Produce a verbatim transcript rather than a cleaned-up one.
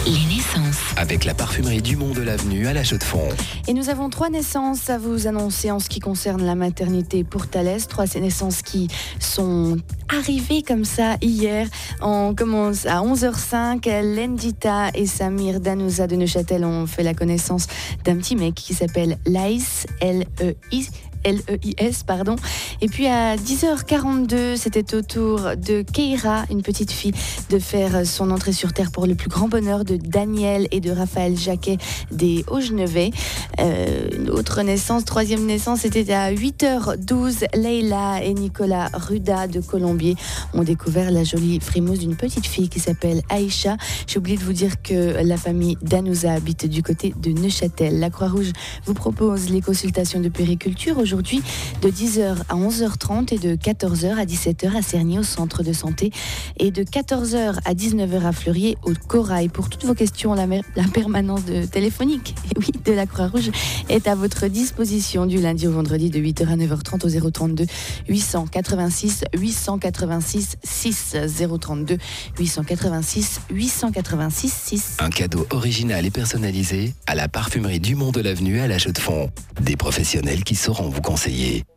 Les naissances. Avec la parfumerie Dumont de l'Avenue à La Chaux-de-Fonds. Et nous avons trois naissances à vous annoncer en ce qui concerne la maternité pour Thalès. Trois naissances qui sont arrivées comme ça hier. On commence à onze heures cinq. Lendita et Samir Danouza de Neuchâtel ont fait la connaissance d'un petit mec qui s'appelle Laïs, L E I L E I S, pardon. Et puis à dix heures quarante-deux, c'était au tour de Keira, une petite fille, de faire son entrée sur Terre pour le plus grand bonheur de Daniel et de Raphaël Jacquet des Hauts-Genevet. Euh, une autre naissance, troisième naissance, c'était à huit heures douze. Leïla et Nicolas Ruda de Colombier ont découvert la jolie frimousse d'une petite fille qui s'appelle Aïcha. J'ai oublié de vous dire que la famille Danouza habite du côté de Neuchâtel. La Croix-Rouge vous propose les consultations de puériculture aujourd'hui de dix heures à onze heures trente et de quatorze heures à dix-sept heures à Cerny au centre de santé et de quatorze heures à dix-neuf heures à Fleurier au Corail. Pour toutes vos questions, la, mer- la permanence de téléphonique et oui, de la Croix-Rouge est à votre disposition du lundi au vendredi de huit heures à neuf heures trente au zéro trente-deux huit cent quatre-vingt-six huit cent quatre-vingt-six six zéro trente-deux huit cent quatre-vingt-six huit cent quatre-vingt-six six. Un cadeau original et personnalisé à la parfumerie Dumont de l'Avenue à La Chaux-de-Fonds. Des professionnels qui sauront vous conseiller.